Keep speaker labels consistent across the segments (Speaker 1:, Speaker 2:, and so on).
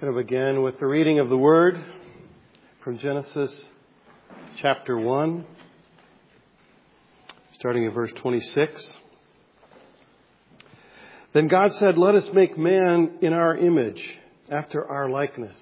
Speaker 1: I'm going to begin with the reading of the Word from Genesis chapter 1, starting at verse 26. Then God said, "Let us make man in our image, after our likeness.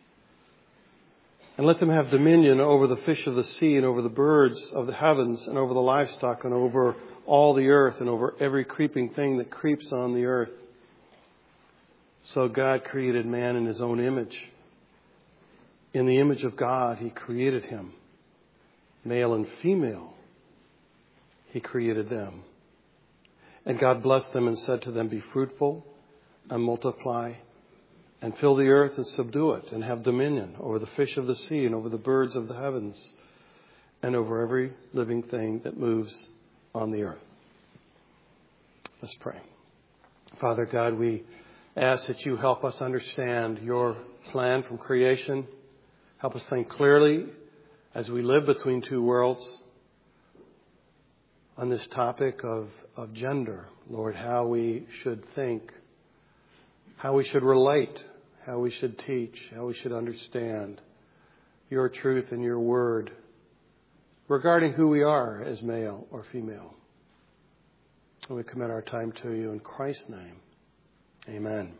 Speaker 1: And let them have dominion over the fish of the sea and over the birds of the heavens and over the livestock and over all the earth and over every creeping thing that creeps on the earth." So God created man in his own image. In the image of God, he created him. Male and female, he created them. And God blessed them and said to them, "Be fruitful and multiply and fill the earth and subdue it and have dominion over the fish of the sea and over the birds of the heavens and over every living thing that moves on the earth." Let's pray. Father God, we ask that you help us understand your plan from creation. Help us think clearly as we live between two worlds on this topic of gender. Lord, how we should think, how we should relate, how we should teach, how we should understand your truth and your word regarding who we are as male or female. And we commit our time to you in Christ's name. Amen.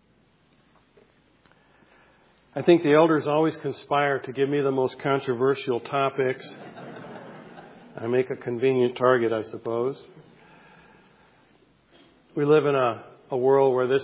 Speaker 1: I think the elders always conspire to give me the most controversial topics. I make a convenient target, I suppose. We live in a world where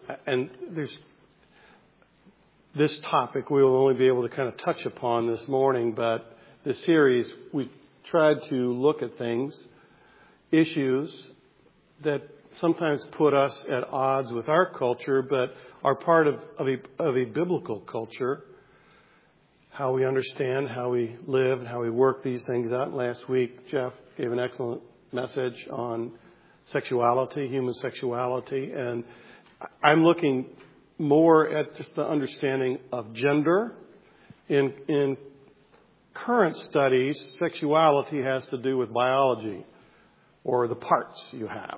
Speaker 1: this topic we will only be able to kind of touch upon this morning, but this series we tried to look at things, issues that sometimes put us at odds with our culture, but are part of a biblical culture. How we understand, how we live, and how we work these things out. Last week, Jeff gave an excellent message on sexuality, human sexuality, and I'm looking more at just the understanding of gender. In current studies, sexuality has to do with biology or the parts you have.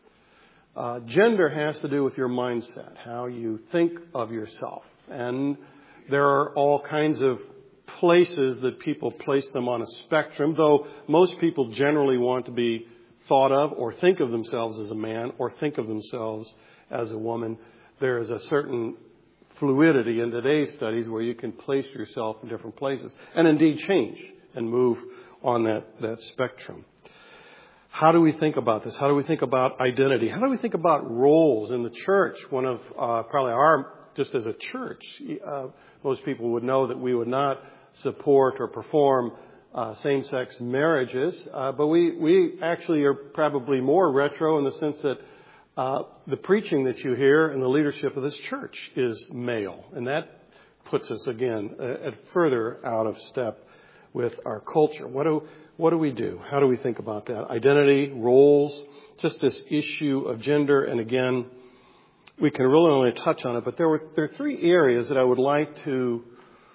Speaker 1: Gender has to do with your mindset, how you think of yourself. And there are all kinds of places that people place them on a spectrum, though most people generally want to be thought of or think of themselves as a man or think of themselves as a woman. There is a certain fluidity in today's studies where you can place yourself in different places and indeed change and move on that spectrum. How do we think about this? How do we think about identity? How do we think about roles in the church? One of just as a church, most people would know that we would not support or perform same-sex marriages. But we actually are probably more retro in the sense that the preaching that you hear and the leadership of this church is male. And that puts us, again, further out of step with our culture. What do we do? How do we think about that? Identity, roles, just this issue of gender. And again, we can really only touch on it, but there are three areas that I would like to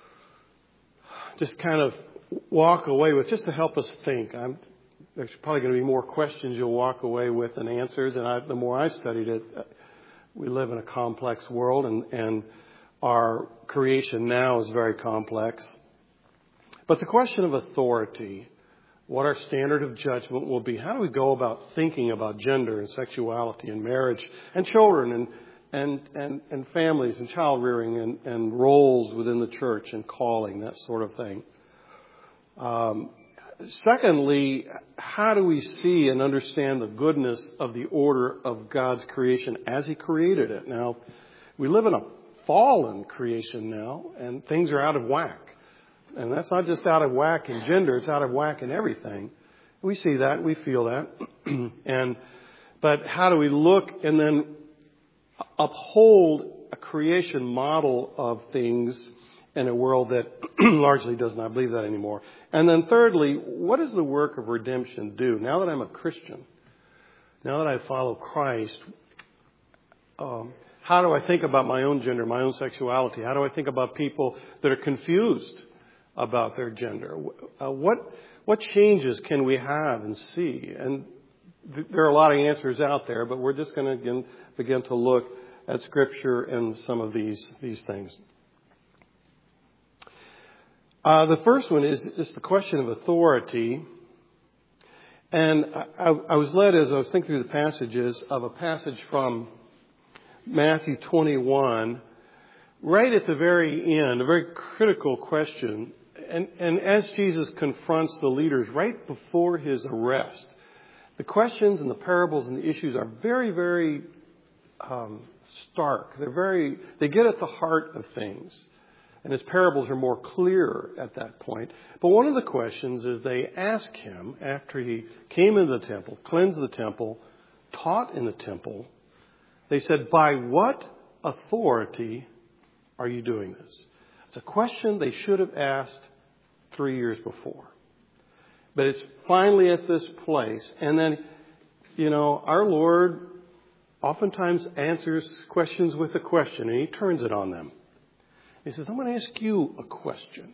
Speaker 1: just kind of walk away with, just to help us think. There's probably going to be more questions you'll walk away with than answers. And the more I studied it, we live in a complex world, and our creation now is very complex. But the question of authority, what our standard of judgment will be, how do we go about thinking about gender and sexuality and marriage and children and families and child rearing and roles within the church and calling, that sort of thing. Secondly, how do we see and understand the goodness of the order of God's creation as He created it? Now, we live in a fallen creation now, and things are out of whack. And that's not just out of whack in gender, it's out of whack in everything. We see that, we feel that. But how do we look and then uphold a creation model of things in a world that largely does not believe that anymore? And then thirdly, what does the work of redemption do? Now that I'm a Christian, now that I follow Christ, how do I think about my own gender, my own sexuality? How do I think about people that are confused about their gender? What changes can we have and see? And there are a lot of answers out there, but we're just going to begin to look at Scripture and some of these things. The first one is the question of authority. And I was led, as I was thinking through the passages, of a passage from Matthew 21, right at the very end, a very critical question. And as Jesus confronts the leaders right before his arrest, the questions and the parables and the issues are very, very stark. They get at the heart of things. And his parables are more clear at that point. But one of the questions is they ask him, after he came into the temple, cleansed the temple, taught in the temple, they said, by what authority are you doing this? It's a question they should have asked 3 years before. But it's finally at this place. And then, our Lord oftentimes answers questions with a question, and he turns it on them. He says, I'm going to ask you a question.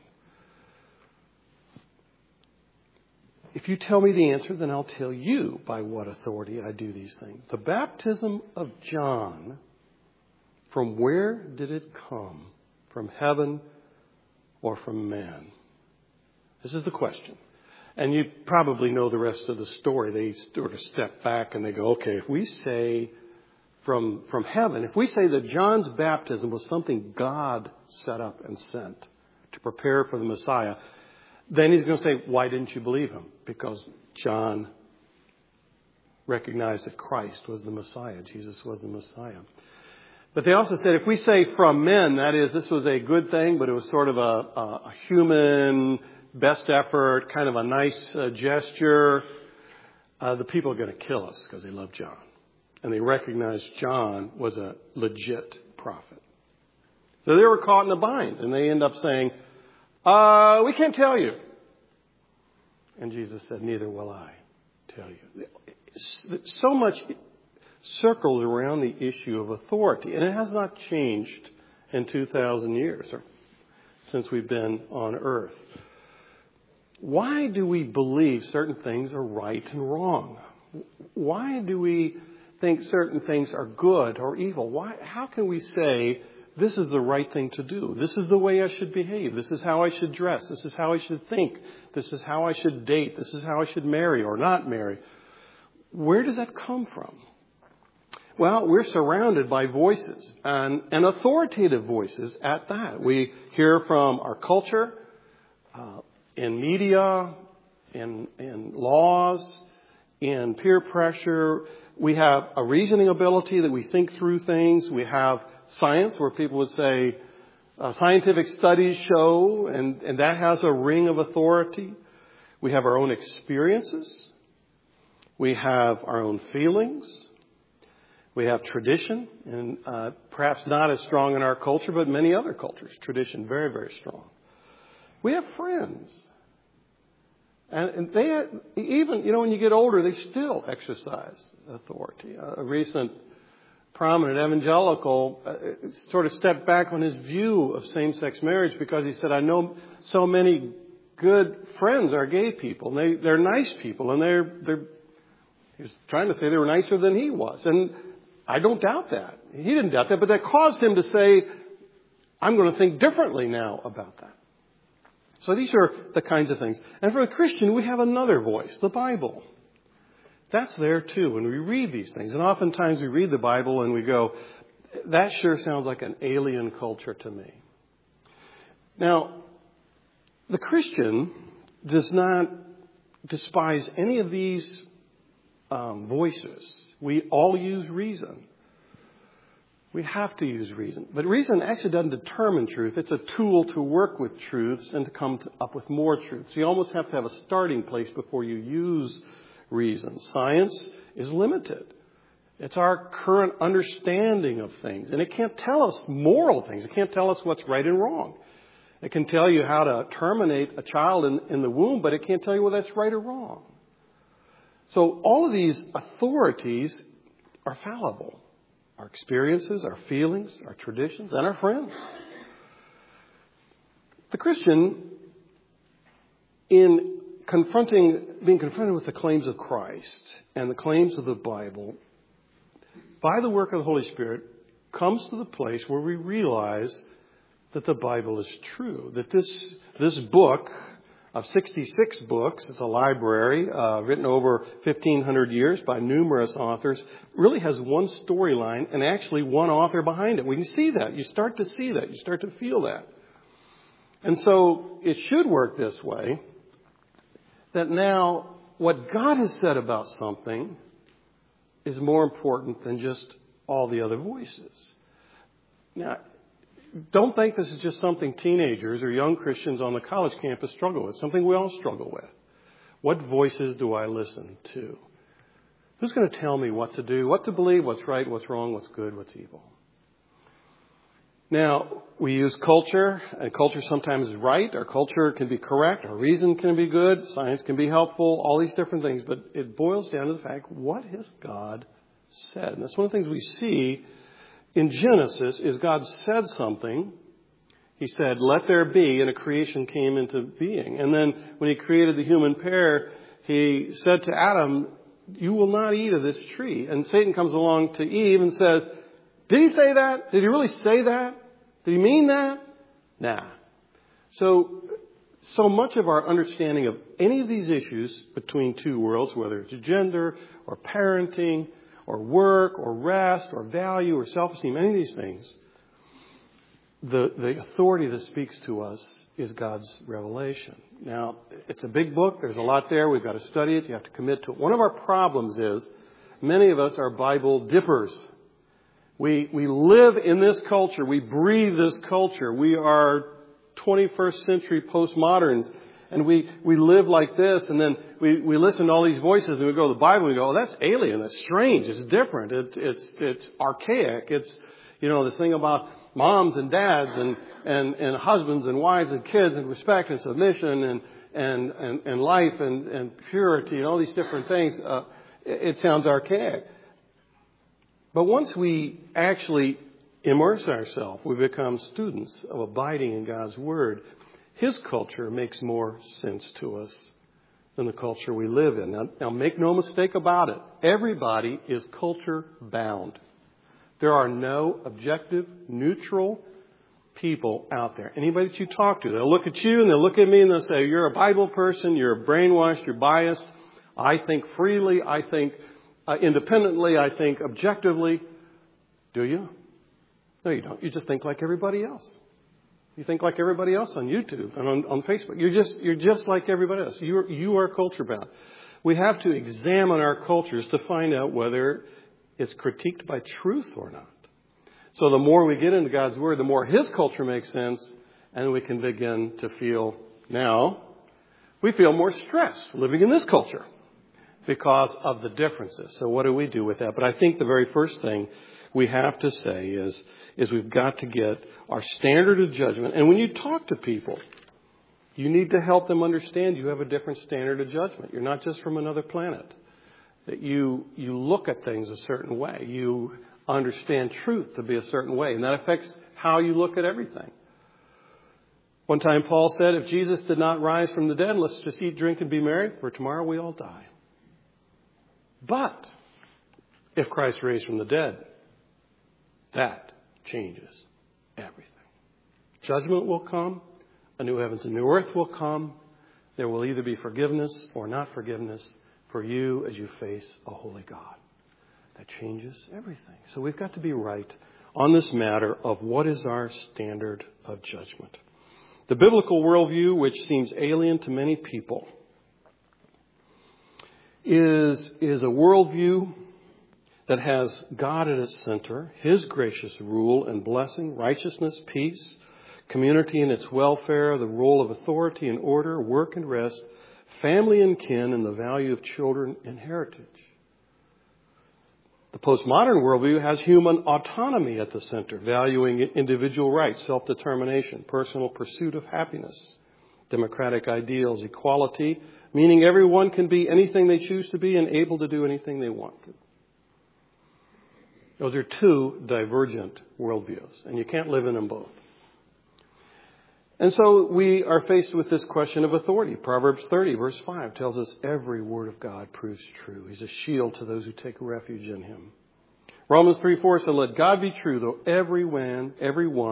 Speaker 1: If you tell me the answer, then I'll tell you by what authority I do these things. The baptism of John, from where did it come? From heaven or from man? This is the question. And you probably know the rest of the story. They sort of step back and they go, okay, if we say from heaven, if we say that John's baptism was something God set up and sent to prepare for the Messiah, then he's going to say, why didn't you believe him? Because John recognized that Christ was the Messiah. Jesus was the Messiah. But they also said, if we say from men, that is, this was a good thing, but it was sort of a human best effort, kind of a nice gesture, the people are going to kill us because they love John. And they recognized John was a legit prophet. So they were caught in a bind, and they end up saying, we can't tell you. And Jesus said, neither will I tell you. So much circles around the issue of authority, and it has not changed in 2,000 years or since we've been on earth. Why do we believe certain things are right and wrong? Why do we think certain things are good or evil? How can we say this is the right thing to do? This is the way I should behave. This is how I should dress. This is how I should think. This is how I should date. This is how I should marry or not marry. Where does that come from? Well, we're surrounded by voices and authoritative voices at that. We hear from our culture, in media, in laws, in peer pressure. We have a reasoning ability that we think through things. We have science where people would say scientific studies show, and that has a ring of authority. We have our own experiences. We have our own feelings. We have tradition, and perhaps not as strong in our culture, but many other cultures. Tradition, very, very strong. We have friends. And they, even, when you get older, they still exercise authority. A recent prominent evangelical sort of stepped back on his view of same-sex marriage because he said, I know so many good friends are gay people. And they're nice people, and he was trying to say they were nicer than he was. And I don't doubt that. He didn't doubt that, but that caused him to say, I'm going to think differently now about that. So these are the kinds of things. And for a Christian, we have another voice, the Bible. That's there too when we read these things. And oftentimes we read the Bible and we go, that sure sounds like an alien culture to me. Now, the Christian does not despise any of these voices. We all use reason. We have to use reason. But reason actually doesn't determine truth. It's a tool to work with truths and to come up with more truths. So you almost have to have a starting place before you use reason. Science is limited. It's our current understanding of things. And it can't tell us moral things. It can't tell us what's right and wrong. It can tell you how to terminate a child in the womb, but it can't tell you whether that's right or wrong. So all of these authorities are fallible. Our experiences, our feelings, our traditions, and our friends. The Christian, in being confronted with the claims of Christ and the claims of the Bible, by the work of the Holy Spirit, comes to the place where we realize that the Bible is true, that this book of 66 books, it's a library written over 1,500 years by numerous authors, really has one storyline and actually one author behind it. We can see that. You start to see that. You start to feel that. And so it should work this way, that now what God has said about something is more important than just all the other voices. Now, don't think this is just something teenagers or young Christians on the college campus struggle with. Something we all struggle with. What voices do I listen to? Who's going to tell me what to do, what to believe, what's right, what's wrong, what's good, what's evil? Now, we use culture, and culture sometimes is right. Our culture can be correct. Our reason can be good. Science can be helpful. All these different things. But it boils down to the fact, what has God said? And that's one of the things we see in Genesis is God said something. He said, let there be, and a creation came into being. And then when he created the human pair, he said to Adam, you will not eat of this tree. And Satan comes along to Eve and says, did he say that? Did he really say that? Did he mean that? Nah. So much of our understanding of any of these issues between two worlds, whether it's gender or parenting or work or rest or value or self-esteem, any of these things, the authority that speaks to us is God's revelation. Now, it's a big book. There's a lot there. We've got to study it. You have to commit to it. One of our problems is many of us are Bible dippers. We live in this culture. We breathe this culture. We are 21st century postmoderns. And we live like this, and then we listen to all these voices, and we go to the Bible, and we go, oh, that's alien, that's strange, it's different, it's archaic, it's, this thing about moms and dads and husbands and wives and kids and respect and submission and life and purity and all these different things. It sounds archaic. But once we actually immerse ourselves, we become students of abiding in God's Word. His culture makes more sense to us than the culture we live in. Now make no mistake about it. Everybody is culture bound. There are no objective, neutral people out there. Anybody that you talk to, they'll look at you and they'll look at me and they'll say, you're a Bible person, you're brainwashed, you're biased. I think freely, I think independently, I think objectively. Do you? No, you don't. You just think like everybody else. You think like everybody else on YouTube and on Facebook. You're just like everybody else. You are culture bound. We have to examine our cultures to find out whether it's critiqued by truth or not. So the more we get into God's Word, the more His culture makes sense, and we can begin to feel we feel more stress living in this culture because of the differences. So what do we do with that? But I think the very first thing we have to say is we've got to get our standard of judgment. And when you talk to people, you need to help them understand you have a different standard of judgment. You're not just from another planet. That you look at things a certain way. You understand truth to be a certain way. And that affects how you look at everything. One time Paul said, if Jesus did not rise from the dead, let's just eat, drink, and be merry, for tomorrow we all die. But if Christ raised from the dead, that changes everything. Judgment will come. A new heavens and new earth will come. There will either be forgiveness or not forgiveness for you as you face a holy God. That changes everything. So we've got to be right on this matter of what is our standard of judgment. The biblical worldview, which seems alien to many people, is a worldview that has God at its center, His gracious rule and blessing, righteousness, peace, community and its welfare, the role of authority and order, work and rest, family and kin, and the value of children and heritage. The postmodern worldview has human autonomy at the center, valuing individual rights, self-determination, personal pursuit of happiness, democratic ideals, equality, meaning everyone can be anything they choose to be and able to do anything they want to. Those are two divergent worldviews, and you can't live in them both. And so we are faced with this question of authority. Proverbs 30, verse 5 tells us every word of God proves true. He's a shield to those who take refuge in Him. Romans 3:4 said, let God be true, though everyone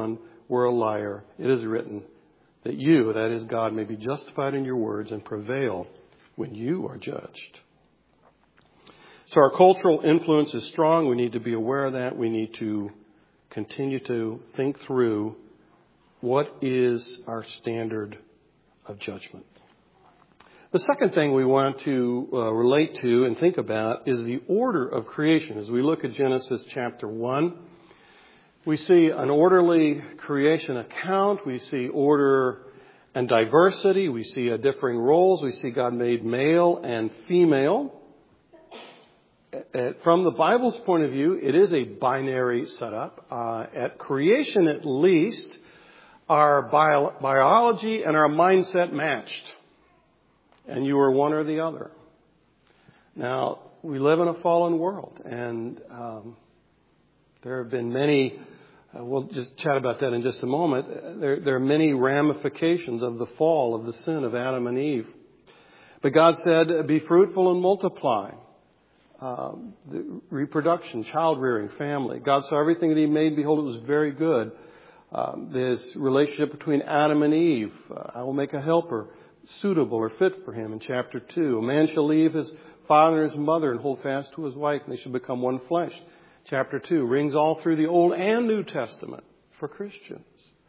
Speaker 1: were a liar, it is written that you, that is God, may be justified in your words and prevail when you are judged. So our cultural influence is strong. We need to be aware of that. We need to continue to think through what is our standard of judgment. The second thing we want to relate to and think about is the order of creation. As we look at Genesis chapter 1, we see an orderly creation account. We see order and diversity. We see differing roles. We see God made male and female. From the Bible's point of view, it is a binary setup. At creation, at least, our biology and our mindset matched. And you were one or the other. Now, we live in a fallen world, and there have been many, we'll just chat about that in just a moment. There are many ramifications of the fall, of the sin of Adam and Eve. But God said, be fruitful and multiply. The reproduction, child rearing, family. God saw everything that He made. Behold, it was very good. This relationship between Adam and Eve. I will make a helper suitable or fit for him in chapter 2. A man shall leave his father and his mother and hold fast to his wife, and they shall become one flesh. Chapter 2 rings all through the Old and New Testament for Christians.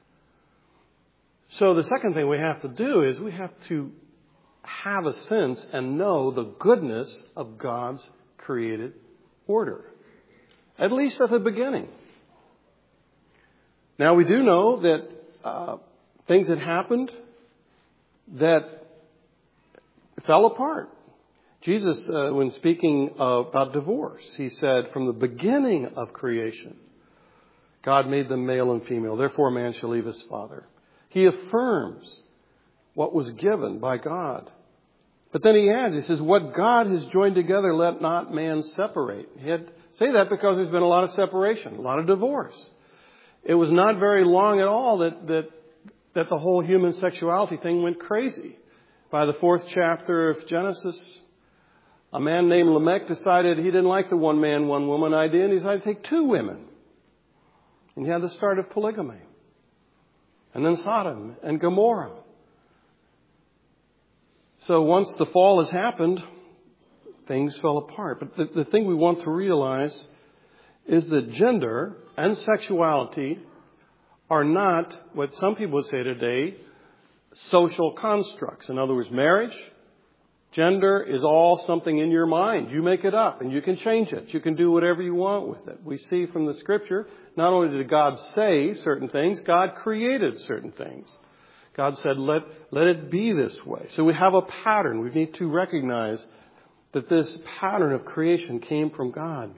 Speaker 1: So the second thing we have to do is we have to have a sense and know the goodness of God's created order, at least at the beginning. Now we do know that things had happened that fell apart. Jesus, when speaking about divorce, He said, from the beginning of creation, God made them male and female. Therefore, a man shall leave his father. He affirms what was given by God. But then He adds, He says, what God has joined together, let not man separate. He had to say that because there's been a lot of separation, a lot of divorce. It was not very long at all that the whole human sexuality thing went crazy. By the 4th chapter of Genesis, a man named Lamech decided he didn't like the one man, one woman idea, and he decided to take 2 women. And he had the start of polygamy. And then Sodom and Gomorrah. So once the fall has happened, things fell apart. But the thing we want to realize is that gender and sexuality are not what some people would say today, social constructs. In other words, marriage, gender is all something in your mind. You make it up and you can change it. You can do whatever you want with it. We see from the Scripture, not only did God say certain things, God created certain things. God said, let it be this way. So we have a pattern. We need to recognize that this pattern of creation came from God.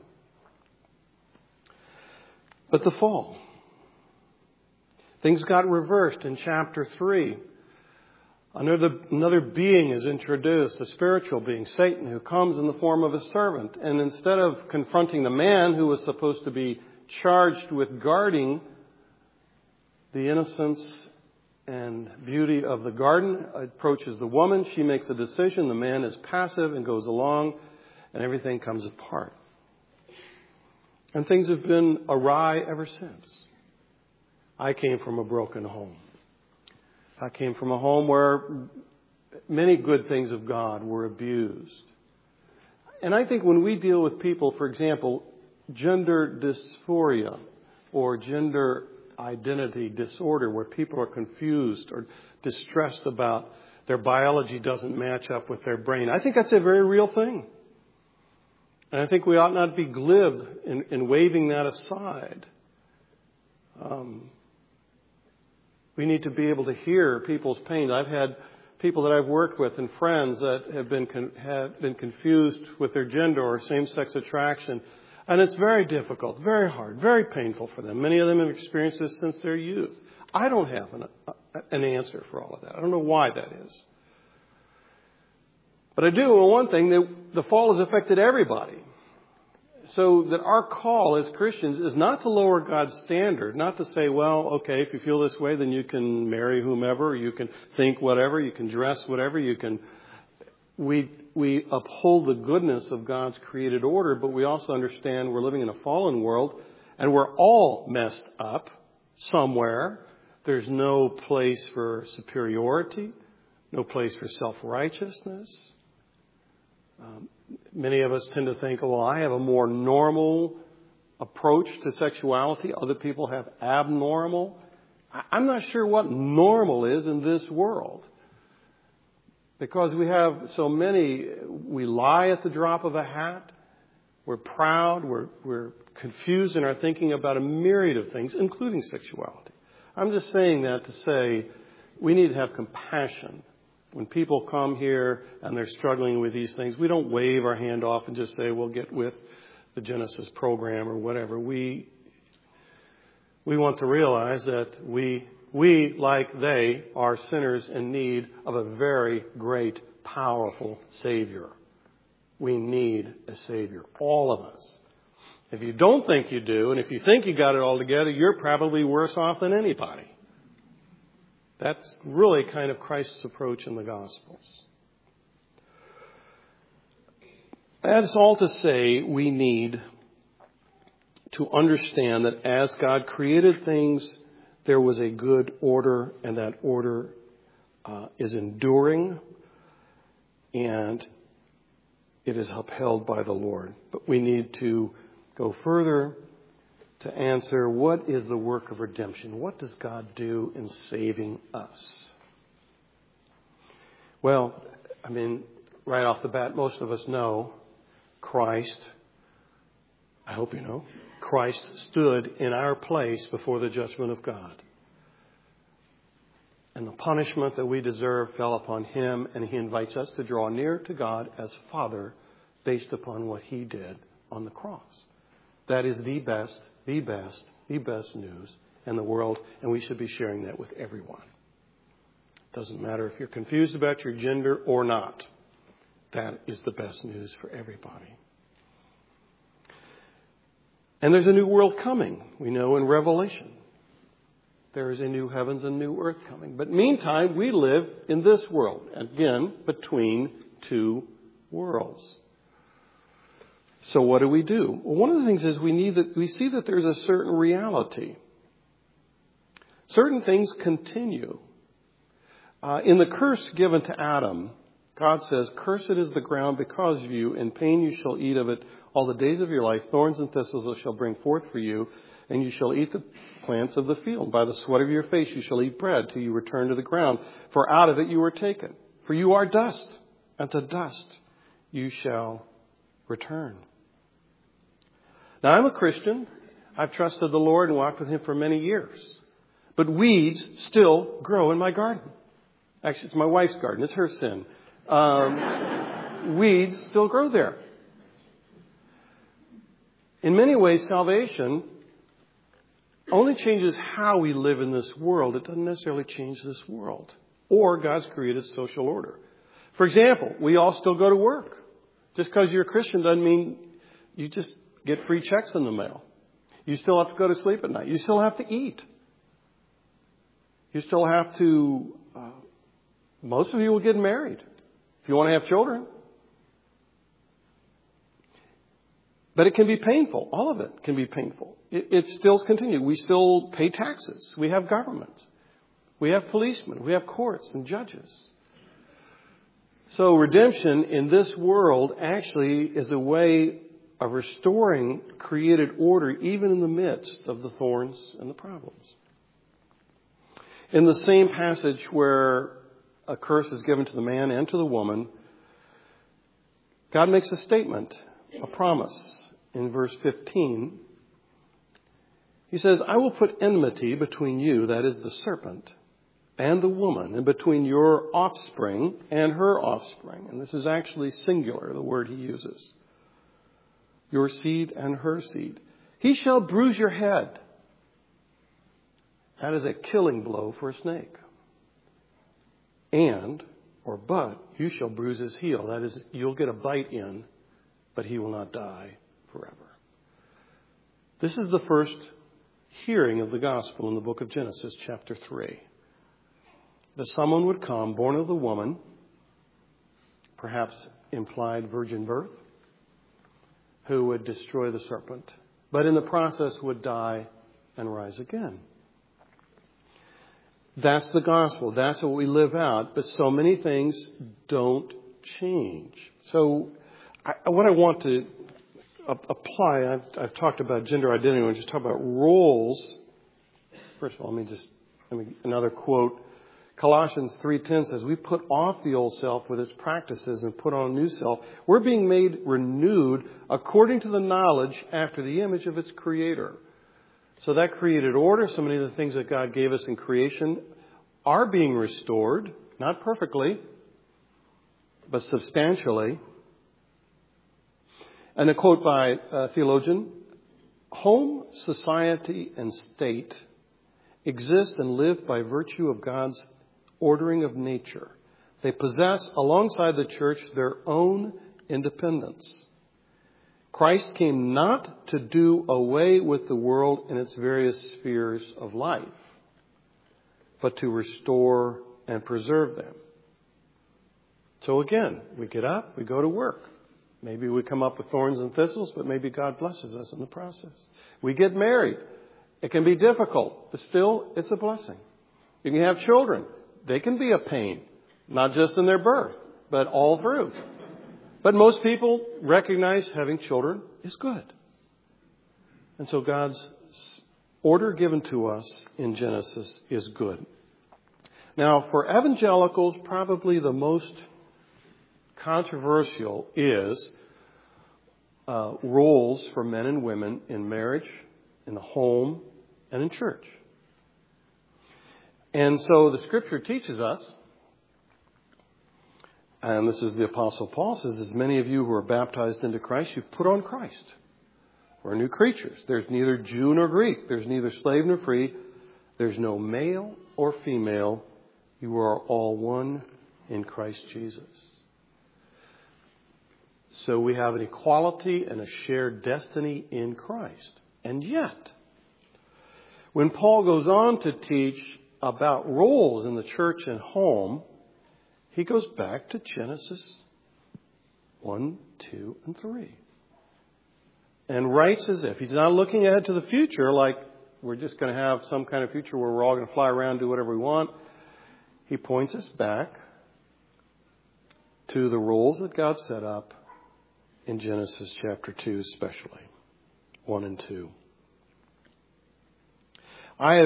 Speaker 1: But the fall. Things got reversed in chapter 3. Another being is introduced, a spiritual being, Satan, who comes in the form of a servant. And instead of confronting the man who was supposed to be charged with guarding the innocence and beauty of the garden, approaches the woman. She makes a decision. The man is passive and goes along, and everything comes apart. And things have been awry ever since. I came from a broken home. I came from a home where many good things of God were abused. And I think when we deal with people, for example, gender dysphoria or gender identity disorder, where people are confused or distressed about their biology doesn't match up with their brain, I think that's a very real thing. And I think we ought not be glib in waving that aside. We need to be able to hear people's pain. I've had people that I've worked with and friends that have been confused with their gender or same-sex attraction. And it's very difficult, very hard, very painful for them. Many of them have experienced this since their youth. I don't have an answer for all of that. I don't know why that is. But I do know one thing, that the fall has affected everybody. So that our call as Christians is not to lower God's standard, not to say, well, okay, if you feel this way, then you can marry whomever, you can think whatever, you can dress whatever, you can. We uphold the goodness of God's created order, but we also understand we're living in a fallen world and we're all messed up. somewhere. There's no place for superiority, no place for self-righteousness. Many of us tend to think, well, I have a more normal approach to sexuality. Other people have abnormal. I'm not sure what normal is in this world. Because we have so many, we lie at the drop of a hat. We're proud. We're confused in our thinking about a myriad of things, including sexuality. I'm just saying that to say we need to have compassion. When people come here and they're struggling with these things, we don't wave our hand off and just say, well, get with the Genesis program or whatever. We want to realize that we, like they, are sinners in need of a very great, powerful Savior. We need a Savior, all of us. If you don't think you do, and if you think you got it all together, you're probably worse off than anybody. That's really kind of Christ's approach in the Gospels. That's all to say we need to understand that as God created things, there was a good order, and that order is enduring, and it is upheld by the Lord. But we need to go further to answer, what is the work of redemption? What does God do in saving us? Well, right off the bat, most of us know Christ. I hope you know. Christ stood in our place before the judgment of God. And the punishment that we deserve fell upon him, and he invites us to draw near to God as Father based upon what he did on the cross. That is the best news in the world, and we should be sharing that with everyone. Doesn't matter if you're confused about your gender or not. That is the best news for everybody. And there's a new world coming. We know in Revelation there is a new heavens and new earth coming. But meantime, we live in this world, again, between two worlds. So what do we do? Well, one of the things is we see that there's a certain reality. Certain things continue. In the curse given to Adam, God says, "Cursed is the ground because of you. In pain you shall eat of it all the days of your life. Thorns and thistles it shall bring forth for you, and you shall eat the plants of the field. By the sweat of your face you shall eat bread till you return to the ground. For out of it you were taken. For you are dust, and to dust you shall return." Now, I'm a Christian. I've trusted the Lord and walked with him for many years. But weeds still grow in my garden. Actually, it's my wife's garden. It's her sin. Weeds still grow there. In many ways, salvation only changes how we live in this world. It doesn't necessarily change this world or God's created social order. For example, we all still go to work. Just because you're a Christian doesn't mean you just get free checks in the mail. You still have to go to sleep at night. You still have to eat. You still have to, most of you will get married if you want to have children. But it can be painful. All of it can be painful. It still continues. We still pay taxes. We have government. We have policemen. We have courts and judges. So redemption in this world actually is a way of restoring created order even in the midst of the thorns and the problems. In the same passage where a curse is given to the man and to the woman, God makes a statement, a promise. In verse 15, he says, "I will put enmity between you," that is the serpent, "and the woman, and between your offspring and her offspring." And this is actually singular, the word he uses. "Your seed and her seed. He shall bruise your head." That is a killing blow for a snake. But you shall bruise his heel. That is, you'll get a bite in, but he will not die forever. This is the first hearing of the gospel in the book of Genesis, chapter 3. That someone would come, born of the woman, perhaps implied virgin birth, who would destroy the serpent, but in the process would die and rise again. That's the gospel. That's what we live out. But so many things don't change. So what I want to apply, I've talked about gender identity. I want to just talk about roles. First of all, let me another quote. Colossians 3:10 says, we put off the old self with its practices and put on a new self. We're being made renewed according to the knowledge after the image of its creator. So that created order. So many of the things that God gave us in creation are being restored, not perfectly, but substantially. And a quote by a theologian, home, society, and state exist and live by virtue of God's ordering of nature. They possess, alongside the church, their own independence. Christ came not to do away with the world in its various spheres of life, but to restore and preserve them. So again, we get up, we go to work. Maybe we come up with thorns and thistles, but maybe God blesses us in the process. We get married. It can be difficult, but still, it's a blessing. You can have children. They can be a pain, not just in their birth, but all through. But most people recognize having children is good. And so God's order given to us in Genesis is good. Now, for evangelicals, probably the most controversial is roles for men and women in marriage, in the home, and in church. And so the Scripture teaches us, and this is the Apostle Paul says, as many of you who are baptized into Christ, you've put on Christ. We're new creatures. There's neither Jew nor Greek. There's neither slave nor free. There's no male or female. You are all one in Christ Jesus. So we have an equality and a shared destiny in Christ. And yet, when Paul goes on to teach about roles in the church and home, he goes back to Genesis 1, 2, and 3. And writes as if he's not looking ahead to the future, like we're just going to have some kind of future where we're all going to fly around and do whatever we want. He points us back to the roles that God set up in Genesis chapter 2 especially, 1 and 2. I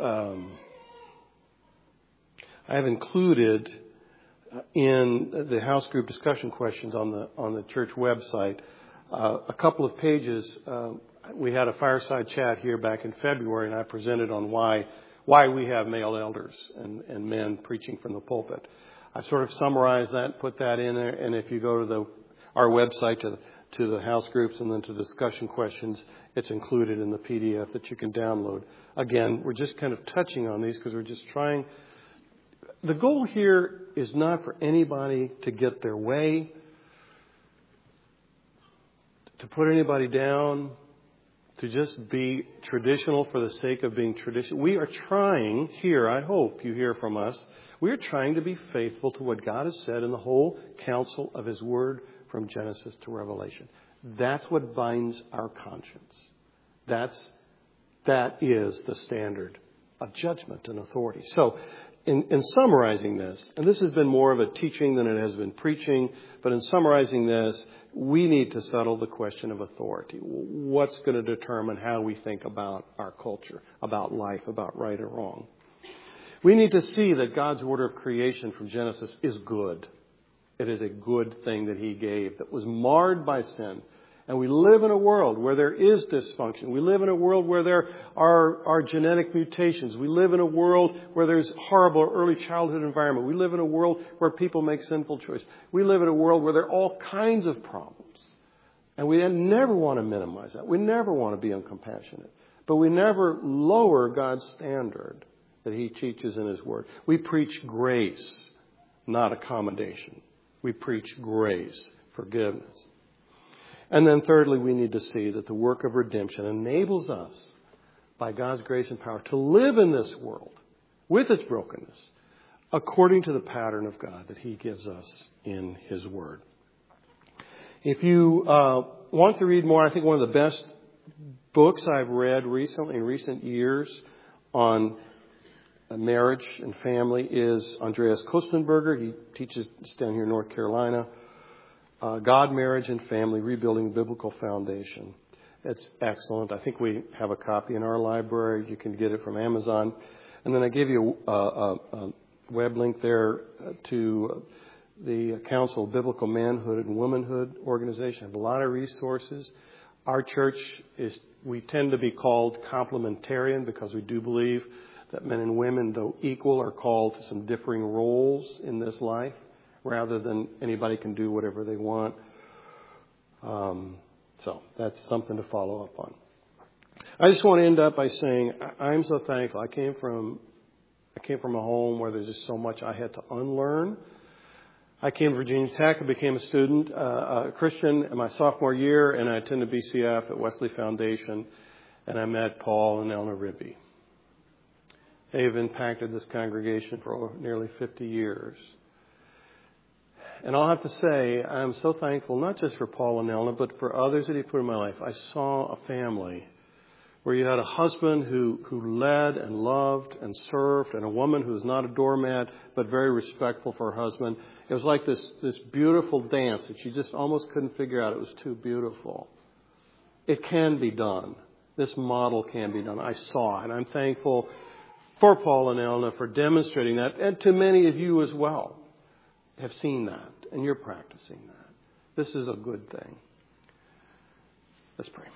Speaker 1: have included in the house group discussion questions on the church website a couple of pages. We had a fireside chat here back in February, and I presented on why we have male elders and men preaching from the pulpit. I sort of summarized that, put that in there, and if you go to our website to the house groups and then to discussion questions, it's included in the PDF that you can download. Again, we're just kind of touching on these because we're just trying. The goal here is not for anybody to get their way, to put anybody down, to just be traditional for the sake of being traditional. We are trying here, I hope you hear from us, we are trying to be faithful to what God has said in the whole counsel of His Word from Genesis to Revelation. That's what binds our conscience. That is the standard of judgment and authority. So, in summarizing this, and this has been more of a teaching than it has been preaching, but in summarizing this, we need to settle the question of authority. What's going to determine how we think about our culture, about life, about right or wrong? We need to see that God's order of creation from Genesis is good. It is a good thing that He gave that was marred by sin. And we live in a world where there is dysfunction. We live in a world where there are genetic mutations. We live in a world where there's horrible early childhood environment. We live in a world where people make sinful choices. We live in a world where there are all kinds of problems. And we never want to minimize that. We never want to be uncompassionate. But we never lower God's standard that He teaches in His Word. We preach grace, not accommodation. We preach grace, forgiveness. And then thirdly, we need to see that the work of redemption enables us, by God's grace and power, to live in this world with its brokenness, according to the pattern of God that He gives us in His Word. If you want to read more, I think one of the best books I've read recently, in recent years, on marriage and family is Andreas Kostenberger. He teaches down here in North Carolina. God, Marriage, and Family, Rebuilding Biblical Foundation. It's excellent. I think we have a copy in our library. You can get it from Amazon. And then I gave you a web link there to the Council of Biblical Manhood and Womanhood organization. I have a lot of resources. Our church we tend to be called complementarian because we do believe that men and women, though equal, are called to some differing roles in this life rather than anybody can do whatever they want. So that's something to follow up on. I just want to end up by saying I'm so thankful. I came from a home where there's just so much I had to unlearn. I came to Virginia Tech. I became a student, a Christian in my sophomore year, and I attended BCF at Wesley Foundation, and I met Paul and Eleanor Ribby. They have impacted this congregation for nearly 50 years. And I'll have to say, I'm so thankful, not just for Paul and Eleanor, but for others that he put in my life. I saw a family where you had a husband who led and loved and served, and a woman who was not a doormat, but very respectful for her husband. It was like this beautiful dance that you just almost couldn't figure out. It was too beautiful. It can be done. This model can be done. I saw it, and I'm thankful for Paul and Eleanor for demonstrating that, and to many of you as well have seen that, and you're practicing that. This is a good thing. Let's pray.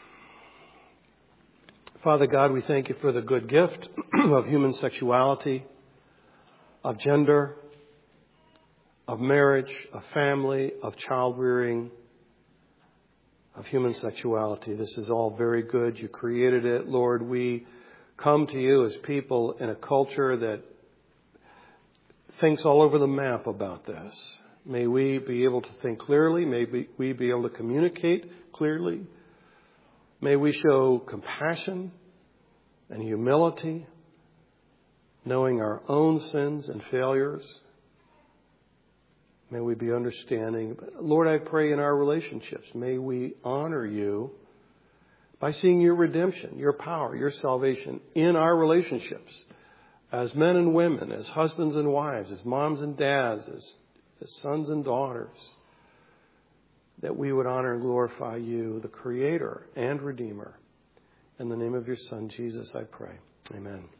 Speaker 1: Father God, we thank you for the good gift of human sexuality, of gender, of marriage, of family, of child rearing, of human sexuality. This is all very good. You created it. Lord, we come to you as people in a culture that thinks all over the map about this. May we be able to think clearly. May we be able to communicate clearly. May we show compassion and humility, knowing our own sins and failures. May we be understanding. But Lord, I pray in our relationships, may we honor you by seeing your redemption, your power, your salvation in our relationships as men and women, as husbands and wives, as moms and dads, as sons and daughters, that we would honor and glorify you, the Creator and Redeemer. In the name of your Son, Jesus, I pray. Amen.